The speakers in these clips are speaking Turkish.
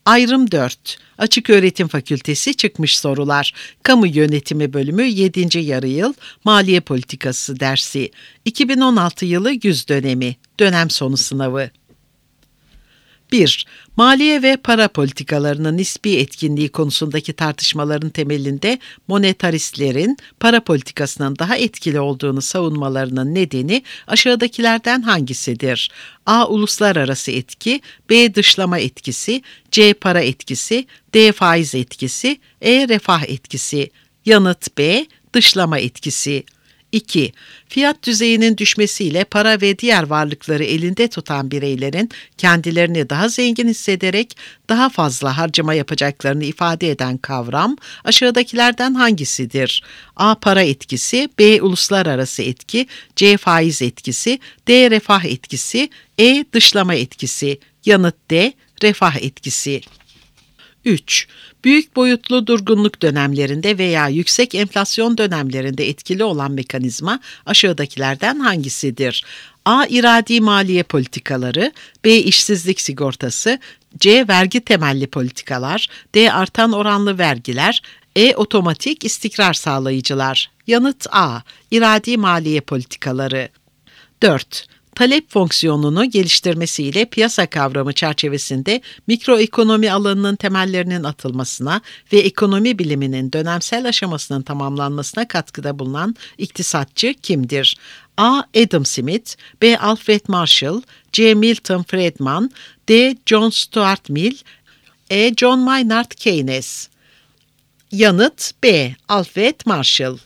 Ayrım 4. Açıköğretim Fakültesi çıkmış sorular. Kamu Yönetimi Bölümü 7. Yarıyıl Maliye Politikası dersi. 2016 yılı güz dönemi. Dönem sonu sınavı. 1. Maliye ve para politikalarının nispi etkinliği konusundaki tartışmaların temelinde monetaristlerin para politikasının daha etkili olduğunu savunmalarının nedeni aşağıdakilerden hangisidir? A. Uluslararası etki, B. Dışlama etkisi, C. Para etkisi, D. Faiz etkisi, E. Refah etkisi. Yanıt B. Dışlama etkisi. 2. Fiyat düzeyinin düşmesiyle para ve diğer varlıkları elinde tutan bireylerin kendilerini daha zengin hissederek daha fazla harcama yapacaklarını ifade eden kavram aşağıdakilerden hangisidir? A. Para etkisi, B. Uluslararası etki, C. Faiz etkisi, D. Refah etkisi, E. Dışlama etkisi. Yanıt D. Refah etkisi. 3. Büyük boyutlu durgunluk dönemlerinde veya yüksek enflasyon dönemlerinde etkili olan mekanizma aşağıdakilerden hangisidir? A. İradi maliye politikaları, B. İşsizlik sigortası, C. Vergi temelli politikalar, D. Artan oranlı vergiler, E. Otomatik istikrar sağlayıcılar. Yanıt A. İradi maliye politikaları. 4. Talep fonksiyonunu geliştirmesiyle piyasa kavramı çerçevesinde mikroekonomi alanının temellerinin atılmasına ve ekonomi biliminin dönemsel aşamasının tamamlanmasına katkıda bulunan iktisatçı kimdir? A. Adam Smith, B. Alfred Marshall, C. Milton Friedman, D. John Stuart Mill, E. John Maynard Keynes. Yanıt B. Alfred Marshall.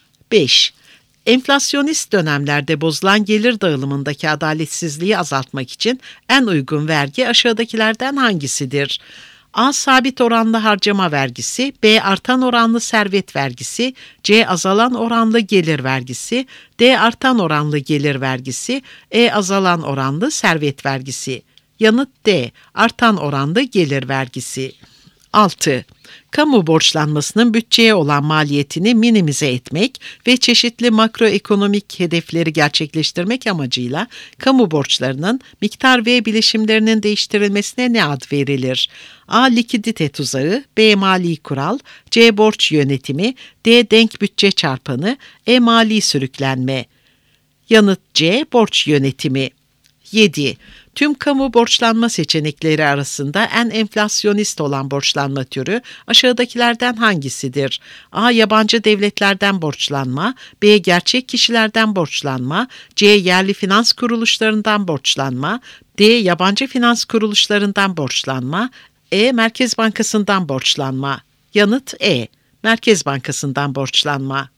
5. Enflasyonist dönemlerde bozulan gelir dağılımındaki adaletsizliği azaltmak için en uygun vergi aşağıdakilerden hangisidir? A. Sabit oranlı harcama vergisi, B. Artan oranlı servet vergisi, C. Azalan oranlı gelir vergisi, D. Artan oranlı gelir vergisi, E. Azalan oranlı servet vergisi. Yanıt D. Artan oranlı gelir vergisi. 6. Kamu borçlanmasının bütçeye olan maliyetini minimize etmek ve çeşitli makroekonomik hedefleri gerçekleştirmek amacıyla kamu borçlarının miktar ve bileşimlerinin değiştirilmesine ne ad verilir? A. Likidite tuzağı, B. Mali kural, C. Borç yönetimi, D. Denk bütçe çarpanı, E. Mali sürüklenme. Yanıt C. Borç yönetimi. 7. Tüm kamu borçlanma seçenekleri arasında en enflasyonist olan borçlanma türü aşağıdakilerden hangisidir? A. Yabancı devletlerden borçlanma, B. Gerçek kişilerden borçlanma, C. Yerli finans kuruluşlarından borçlanma, D. Yabancı finans kuruluşlarından borçlanma, E. Merkez Bankası'ndan borçlanma. Yanıt E. Merkez Bankası'ndan borçlanma.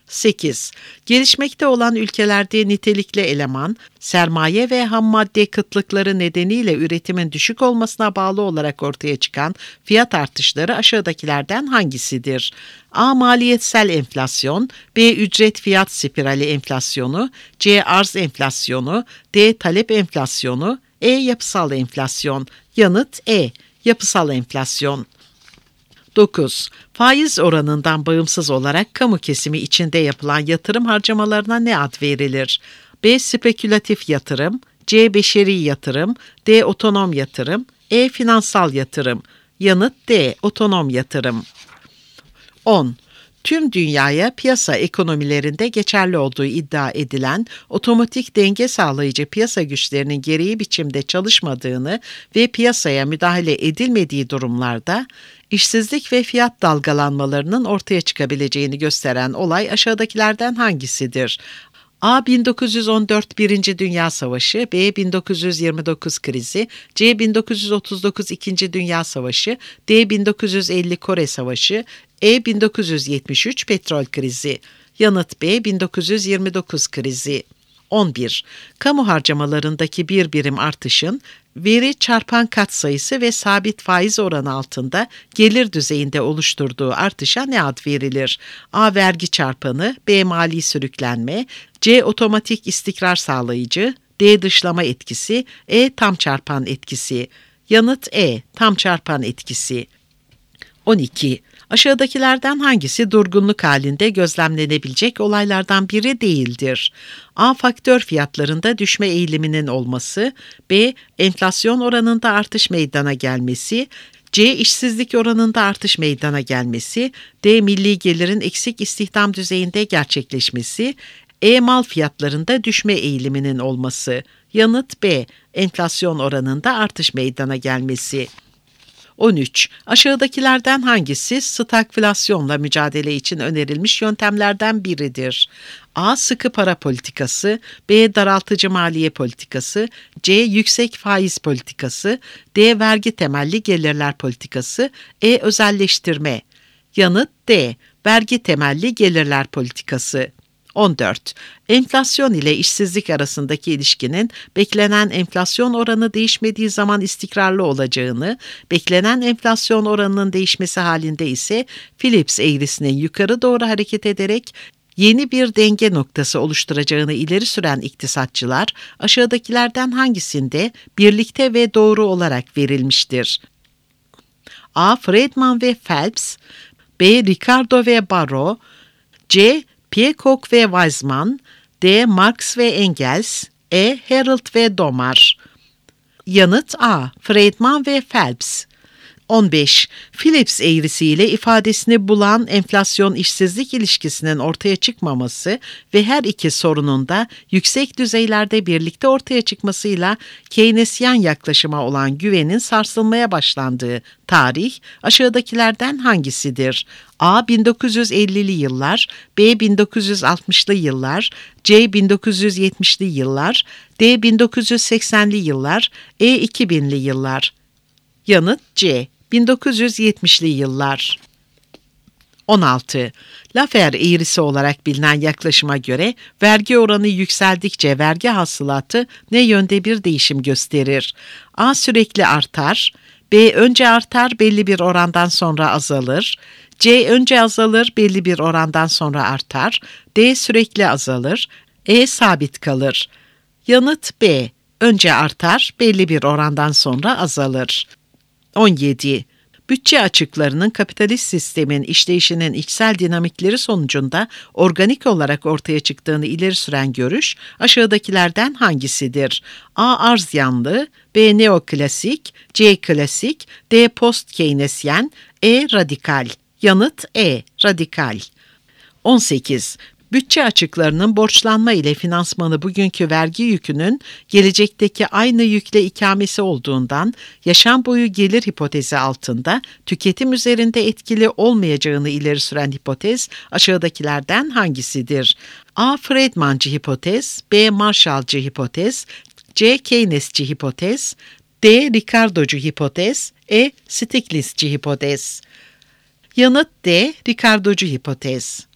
8. Gelişmekte olan ülkelerde nitelikli eleman, sermaye ve ham madde kıtlıkları nedeniyle üretimin düşük olmasına bağlı olarak ortaya çıkan fiyat artışları aşağıdakilerden hangisidir? A. Maliyetsel enflasyon, B. Ücret fiyat spirali enflasyonu, C. Arz enflasyonu, D. Talep enflasyonu, E. Yapısal enflasyon. Yanıt E. Yapısal enflasyon. 9. Faiz oranından bağımsız olarak kamu kesimi içinde yapılan yatırım harcamalarına ne ad verilir? B. Spekülatif yatırım, C. Beşeri yatırım, D. Otonom yatırım, E. Finansal yatırım. Yanıt D. Otonom yatırım. 10. Tüm dünyaya piyasa ekonomilerinde geçerli olduğu iddia edilen otomatik denge sağlayıcı piyasa güçlerinin gereği biçimde çalışmadığını ve piyasaya müdahale edilmediği durumlarda işsizlik ve fiyat dalgalanmalarının ortaya çıkabileceğini gösteren olay aşağıdakilerden hangisidir? A. 1914 Birinci Dünya Savaşı, B. 1929 krizi, C. 1939 İkinci Dünya Savaşı, D. 1950 Kore Savaşı, E. 1973 petrol krizi. Yanıt B. 1929 krizi. 11. Kamu harcamalarındaki bir birim artışın veri çarpan katsayısı ve sabit faiz oranı altında gelir düzeyinde oluşturduğu artışa ne ad verilir? A. Vergi çarpanı, B. Mali sürüklenme, C. Otomatik istikrar sağlayıcı, D. Dışlama etkisi, E. Tam çarpan etkisi. Yanıt E. Tam çarpan etkisi. 12. Aşağıdakilerden hangisi durgunluk halinde gözlemlenebilecek olaylardan biri değildir? A. Faktör fiyatlarında düşme eğiliminin olması, B. Enflasyon oranında artış meydana gelmesi, C. İşsizlik oranında artış meydana gelmesi. D. Milli gelirin eksik istihdam düzeyinde gerçekleşmesi. E. Mal fiyatlarında düşme eğiliminin olması. Yanıt B. Enflasyon oranında artış meydana gelmesi. 13. Aşağıdakilerden hangisi stagflasyonla mücadele için önerilmiş yöntemlerden biridir? A. Sıkı para politikası, B. Daraltıcı maliye politikası, C. Yüksek faiz politikası, D. Vergi temelli gelirler politikası, E. Özelleştirme. Yanıt D. Vergi temelli gelirler politikası. 14. Enflasyon ile işsizlik arasındaki ilişkinin beklenen enflasyon oranı değişmediği zaman istikrarlı olacağını, beklenen enflasyon oranının değişmesi halinde ise Phillips eğrisinin yukarı doğru hareket ederek yeni bir denge noktası oluşturacağını ileri süren iktisatçılar aşağıdakilerden hangisinde birlikte ve doğru olarak verilmiştir? A. Friedman ve Phelps, B. Ricardo ve Barrow, C. Peacock ve Weizmann, D. Marx ve Engels, E. Harold ve Domar. Yanıt A. Friedman ve Phelps. 15. Phillips eğrisiyle ifadesini bulan enflasyon-işsizlik ilişkisinin ortaya çıkmaması ve her iki sorunun da yüksek düzeylerde birlikte ortaya çıkmasıyla Keynesyen yaklaşıma olan güvenin sarsılmaya başlandığı tarih aşağıdakilerden hangisidir? A. 1950'li yıllar, B. 1960'lı yıllar, C. 1970'li yıllar, D. 1980'li yıllar, E. 2000'li yıllar. Yanıt C. 1970'li yıllar. 16. Laffer eğrisi olarak bilinen yaklaşıma göre vergi oranı yükseldikçe vergi hasılatı ne yönde bir değişim gösterir? A. Sürekli artar, B. Önce artar belli bir orandan sonra azalır, C. Önce azalır belli bir orandan sonra artar, D. Sürekli azalır, E. Sabit kalır. Yanıt B. Önce artar belli bir orandan sonra azalır. 17. Bütçe açıklarının kapitalist sistemin işleyişinin içsel dinamikleri sonucunda organik olarak ortaya çıktığını ileri süren görüş aşağıdakilerden hangisidir? A. Arz yanlı, B. Neoklasik, C. Klasik, D. Post-Keynesyen, E. Radikal. Yanıt E. Radikal. 18. Bütçe açıklarının borçlanma ile finansmanı bugünkü vergi yükünün gelecekteki aynı yükle ikamesi olduğundan yaşam boyu gelir hipotezi altında tüketim üzerinde etkili olmayacağını ileri süren hipotez aşağıdakilerden hangisidir? A. Friedmancı hipotez, B. Marshallcı hipotez, C. Keynesçi hipotez, D. Ricardocu hipotez, E. Stiglitzci hipotez. Yanıt D. Ricardocu hipotez.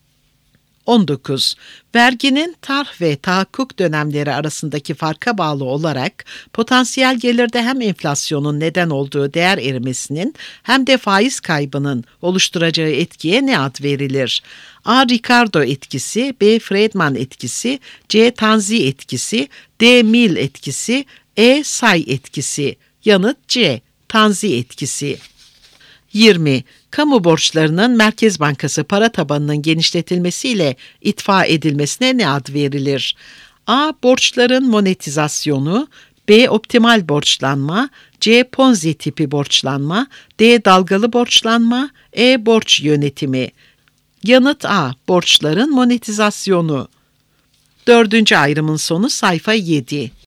19. Verginin tarh ve tahakkuk dönemleri arasındaki farka bağlı olarak potansiyel gelirde hem enflasyonun neden olduğu değer erimesinin hem de faiz kaybının oluşturacağı etkiye ne ad verilir? A. Ricardo etkisi, B. Friedman etkisi, C. Tanzi etkisi, D. Mill etkisi, E. Say etkisi. Yanıt C. Tanzi etkisi. 20. Kamu borçlarının Merkez Bankası para tabanının genişletilmesiyle itfa edilmesine ne ad verilir? A. Borçların monetizasyonu, B. Optimal borçlanma, C. Ponzi tipi borçlanma, D. Dalgalı borçlanma, E. Borç yönetimi. Yanıt A. Borçların monetizasyonu. 4. ayrımın sonu sayfa 7.